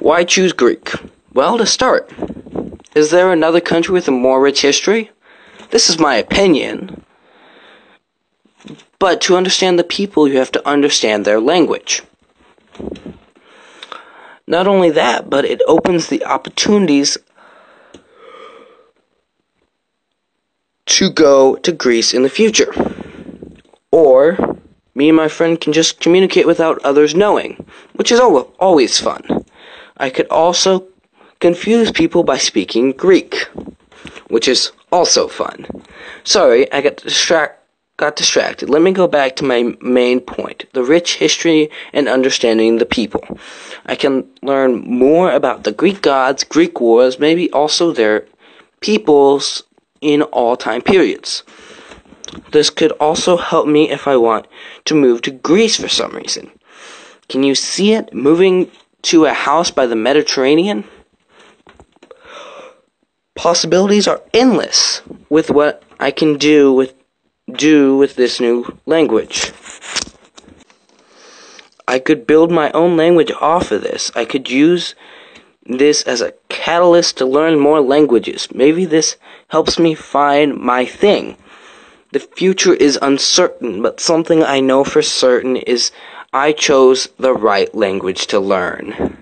Why choose Greek? Well, to start, is there another country with a more rich history? This is my opinion. But to understand the people, you have to understand their language. Not only that, but it opens the opportunities to go to Greece in the future. Or, me and my friend can just communicate without others knowing, which is always fun. I could also confuse people by speaking Greek, which is also fun. Sorry, I got distracted. Let me go back to my main point, the rich history and understanding the people. I can learn more about the Greek gods, Greek wars, maybe also their peoples in all time periods. This could also help me if I want to move to Greece for some reason. Can you see it? Moving to a house by the Mediterranean? Possibilities are endless with what I can do with this new language. I could build my own language off of this. I could use this as a catalyst to learn more languages. Maybe this helps me find my thing. The future is uncertain, but something I know for certain is I chose the right language to learn.